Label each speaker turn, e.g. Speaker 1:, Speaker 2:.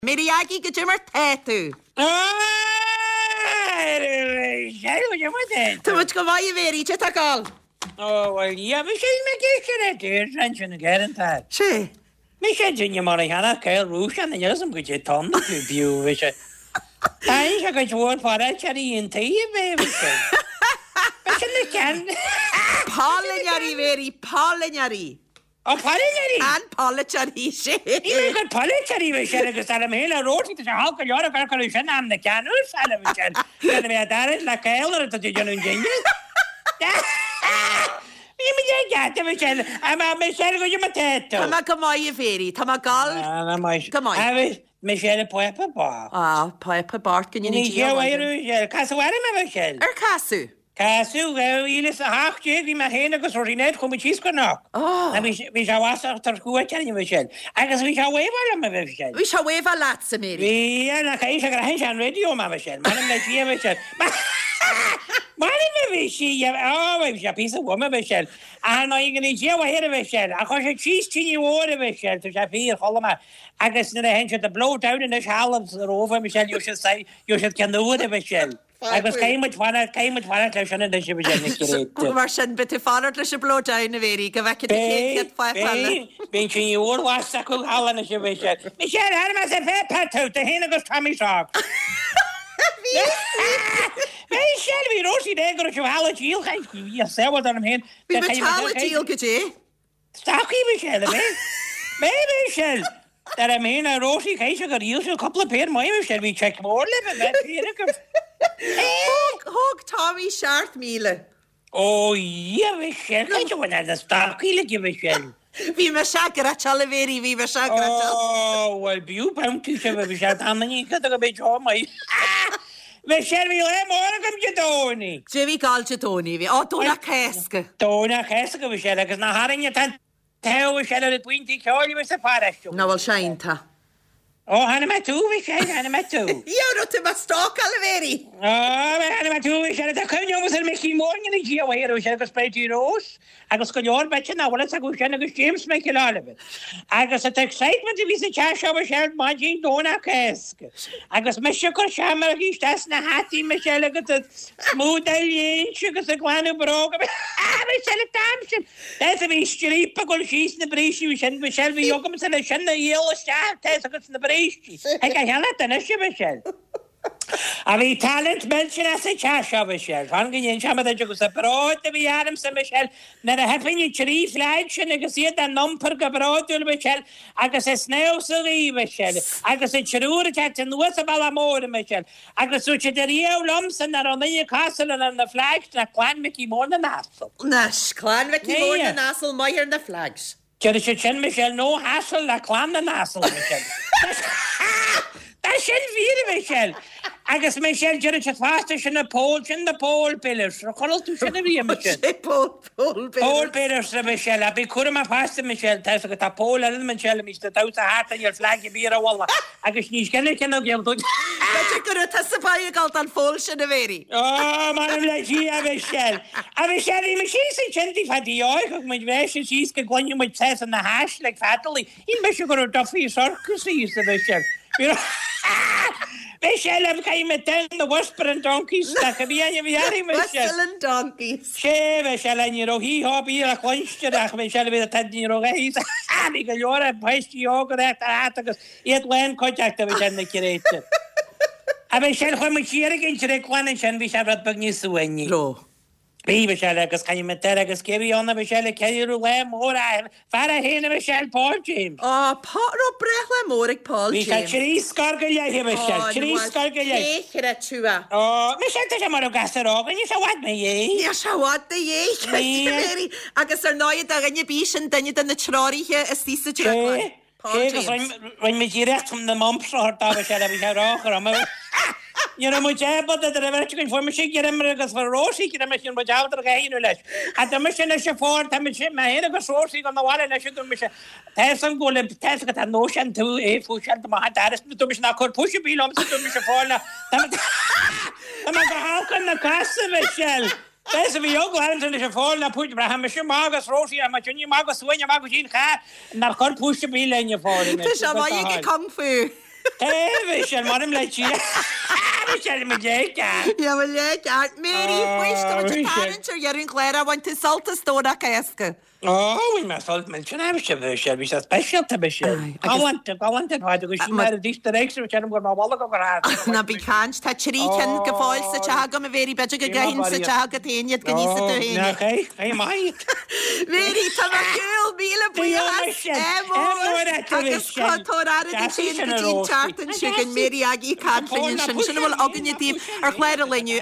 Speaker 1: Miriagi go dtimar téú. Tá muid go bhaid bhéí te tagáil.
Speaker 2: Bhil dhéh sé me cé dúir an sin na ggéirantá.
Speaker 1: sé?
Speaker 2: Mi sé dunne mar hena ceil rúis an naosam go dé tom tú bíú se. Tá se go bhór fara teí on taí bé se. Be sin na cean?
Speaker 1: Pálanearí bhéí pálanearí.
Speaker 2: Ó pálanearí?
Speaker 1: An pálanearí sé.
Speaker 2: Í go pálanearí bh se agus ar am héile róí a há go leor a chu sin am na ceanú sala se. Gan bhé dar le céir a tú deanún déine. Í me dé gata bh se a me se go ma této.
Speaker 1: Tá go maiid bhéí, Tá gáil go maiid.
Speaker 2: Me sé poipa bar.
Speaker 1: Poipa bart gan
Speaker 2: Ní éú casahhar me bh se.
Speaker 1: Ar casú?
Speaker 2: Casú íle a háché hí mar héna agus ordinéid chum tíos go nach. Bhí se bhhaach tar cuaine bh se. Agus bhí se bhhéhile me bh se.
Speaker 1: Bhí se bhéh leat sa mé.
Speaker 2: Bhí na chééis a hen an radio me bh se. Man le si bh se. Mar bhí si áh se pí bhma bh se. A ná gan ní déhhéir bh se. A chu sé tíos tíine óra bh se tu se fí chola agus na hen se a blódáin na hálam rófa me se jo se ceanúra bh se. Agus céimiid fanna lei sena de si bh
Speaker 1: mar sin bit fanart leis se blódáin na bhéí go bheice fe.
Speaker 2: Bhín sin úrhá go hálanna si bh se. Ní sé ar me sé fé petú a héna agus tamí seach. Bhí sé bhí rosí dé gur se bhela díal í sehad an am hen.
Speaker 1: Bhí díal go dé?
Speaker 2: Staí bh se mé? Mé bhí se. Dar am héna rosí chéise gur díal se coppla péir maiim se bhí check mór le
Speaker 1: Thg Tommy seart míle.
Speaker 2: Ó bhí sé bhhain a staíle bh se.
Speaker 1: Bhí me seagar a televéí bhí me seagar.
Speaker 2: Bhil bíú pamtú se bh se amí go go beh mai. Bheit sé bhí le mór gom gedóí.
Speaker 1: Sé bhí gáilte tóí bhí dóna chéasca.
Speaker 2: Dóna chéasa go bh sé agus na harinne tan tehh se a buintí ceáilí sa páistú.
Speaker 1: Na bhil seinta.
Speaker 2: Ó hanna me tú bhí sé hanna me tú.
Speaker 1: Iarú tu má stáca le bhéí.
Speaker 2: Hanna me tú bhí sé a chunemas ar meí mórna díhhéir se go spéití rós, agus go leor bete náhla a go sena agus James me lábe. Agus a excitement ví sé te se sé má dín dóna céasca. Agus me se go semar hí tes na hatí me se agus smúdaléon sigus a gláinú broga se le tam sin. Te a bhí strípa go síos na bríisiú sin be se bhí jogam se le sinna dhéla te agus na bríisi. Ag a heala na si be se. A bhí talent me sin a sa te se be se. Fan gin se agus a bráid a bhí armm sa me se na a hefinine trí fleid sin agus iad an nompur go bráúil be se agus is snéh sa rí be se. Agus i teúra te an nuas a ball mór me se. Agus sú de riamh lomsan ar an naine casal an na flags na chláin micí mór na nasal.
Speaker 1: Nas, chláin micí mór na nasal maiir na flags.
Speaker 2: Ceir sé sin me se nó hasal le chláin na nasal me se. Tá sin víre me se. Agus mé sé de se fásta sin na pól sin na pólpillars choil tú sinna bhí me sin. Pólpillars a me se a bhí chum a fásta me se te go tá pól me se mí tá a háta ar flaggi bí ahla agus níos cenne cenne géú.
Speaker 1: gur tá sapáí gáil an fól sin na bhéí.
Speaker 2: Ó mar le dí a bheith se. A bhí sé me sí sé tentí fadíáid chu muid bheith sin síos go ghainú muid te an na háis le fatalí. Í me se gur dofií sorcasí a bheith se. Bhí sé le caiime ten na Whisperin Donkeys na go bhíana bhíarí me se.
Speaker 1: Whisperin Donkeys.
Speaker 2: Sé bheith se leine ó hí hábí a chuinsteach bheith se bh a tedí ó héí í go leor a peistí ágad a agus iad lein coideachta bhí denna ciréite. A bheith sé chuim mu siar ginn se réháin sin bhí se rad bag níos suhaine.
Speaker 1: Ró.
Speaker 2: Bí bh se agus caiime te agus céhíonna bh se le ceirú le mór fer a héna bh se Paul James.
Speaker 1: Páró brech le mór ag Paul James.
Speaker 2: Bhí trí scarga le bh se trí scarga le.
Speaker 1: Échre túa.
Speaker 2: Me sé se mar gasarrágan ní se bhaid me dhé.
Speaker 1: Ní se bhád de dhé agus ar náid a rinne bí sin daine den na tráíthe is tí sa dúin.
Speaker 2: Roin me díreachtum na mampsátá se a bhí se ráchar am. You're a much but the reversion for machine Americas for Roshi, mission was out of the leis. At the mission is for my head of a sourcing on the wall and I should mission. There's some goal and test at a notion to a push at my dad to mission I could push a bill on to mission for how can the castle Michelle? There's a young lad in the fall and put Abraham Magus Roshi and my junior Magus when your magazine car and I could push a bill in your fall.
Speaker 1: Kung Fu.
Speaker 2: Michelle, madam let you. Michelle, me jake.
Speaker 1: Ja, wel leuk. Mary, wees dat met je parentje. Jij een Clara, want het is altijd stora kaeske.
Speaker 2: Oh, we must hold mention Michelle, we shall special to Michelle. I want it. Why do you know this direction which I'm going to walk over her?
Speaker 1: Na bikans, ta chriken gefoil sa chaga me veri beje gehin sa chaga teniet genieße to hin.
Speaker 2: Okay, hey mai.
Speaker 1: Veri ta ma kul bile builas. Agus kotorare de chin charten chicken Mary agi kan fin sin wal organitím ar chléir leniu